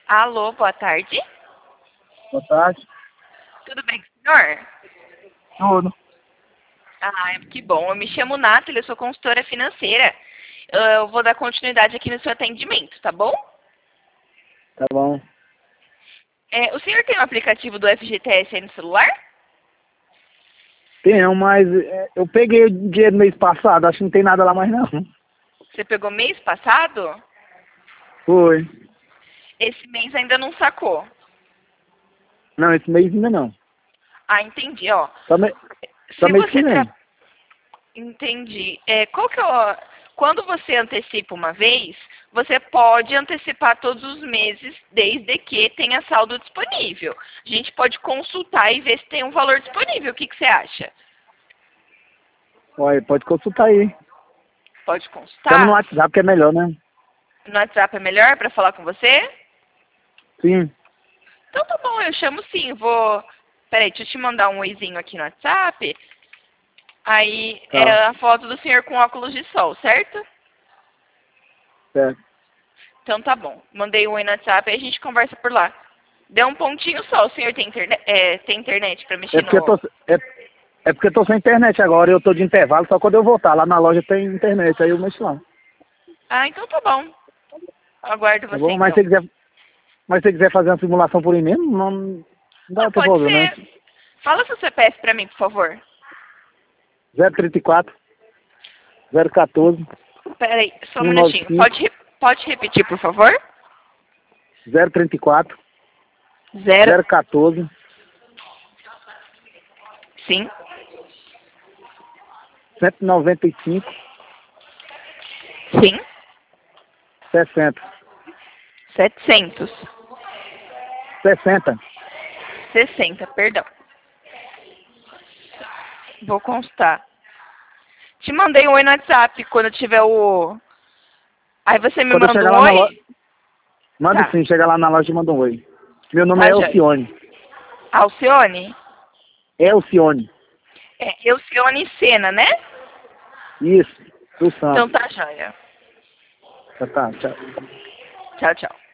Alô, boa tarde. Boa tarde. Tudo bem com o senhor? Tudo. Ah, que bom. Eu me chamo Nathalie, eu sou consultora financeira. Eu vou dar continuidade aqui no seu atendimento, tá bom? Tá bom. O senhor tem o aplicativo do FGTS aí no celular? Tenho, mas eu peguei o dinheiro mês passado, acho que não tem nada lá mais não. Você pegou mês passado? Foi. Esse mês ainda não sacou. Não, esse mês ainda não. Ah, entendi, ó. Só Se mês que você vem. Entendi. Qual que é Quando você antecipa uma vez, você pode antecipar todos os meses, desde que tenha saldo disponível. A gente pode consultar e ver se tem um valor disponível. O que você acha? Olha, pode consultar aí. Pode Chama no consultar? WhatsApp que é melhor, né? No WhatsApp é melhor para falar com você? Sim. Então tá bom, eu chamo sim. Peraí, deixa eu te mandar um oizinho aqui no WhatsApp. Aí é Tá. a foto do senhor com óculos de sol, certo? Certo. Então tá bom. Mandei um oi no WhatsApp e a gente conversa por lá. Deu um pontinho só. O senhor tem internet para É mexer porque eu tô, no... é porque eu tô sem internet agora, eu tô de intervalo, só quando eu voltar. Lá na loja tem internet, aí eu mexo lá. Ah, então tá bom. Aguardo Tá você bom? então. Mas se quiser fazer uma simulação por aí mesmo, não Ah, dá ter pode problema, né? ser. Fala seu CPF para mim, por favor. 034 014 Peraí, só um minutinho. 195 Pode repetir, por favor? 034 Zero. 014 Sim. 195 Sim. 60 700. 60. 60, perdão. Vou constar. Te mandei um oi no WhatsApp quando tiver o... Aí você me Quando eu manda chegar um lá na loja, oi? manda Tá. sim, chega lá na loja e manda um oi. Meu nome Tá, é joia. Elcione. Alcione? Elcione. Elcione Sena, né? Isso, do Então Santos. tá, joia. Tá, tchau. Tchau, tchau.